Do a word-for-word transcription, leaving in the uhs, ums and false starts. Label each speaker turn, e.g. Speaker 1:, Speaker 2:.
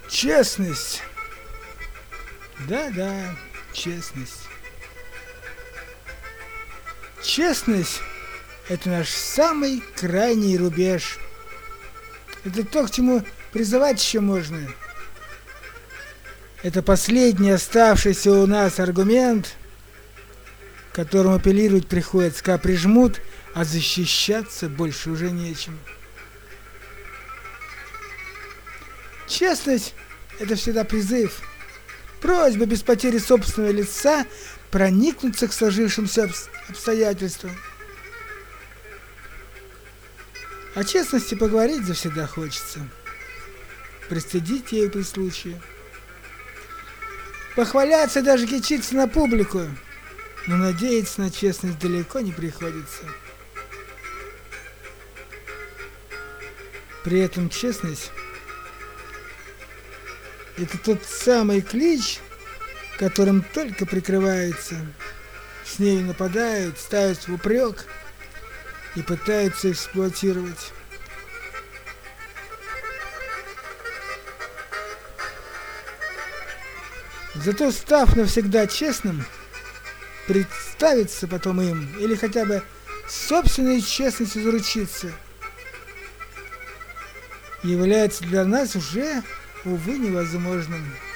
Speaker 1: Честность. Да-да, честность. Честность – это наш самый крайний рубеж. Это то, к чему призывать еще можно. Это последний оставшийся у нас аргумент, к которому апеллировать приходится, когда прижмут, а защищаться больше уже нечем. Честность – это всегда призыв, просьба без потери собственного лица проникнуться к сложившимся обстоятельствам. О честности поговорить завсегда хочется, пристыдить ею при случае. Похваляться, даже кичиться на публику, но надеяться на честность далеко не приходится. При этом честность – это тот самый клич, которым только прикрываются, с нею нападают, ставят в упрек и пытаются эксплуатировать. Зато, став навсегда честным, представиться потом им или хотя бы собственной честностью заручиться является для нас уже, увы, невозможным.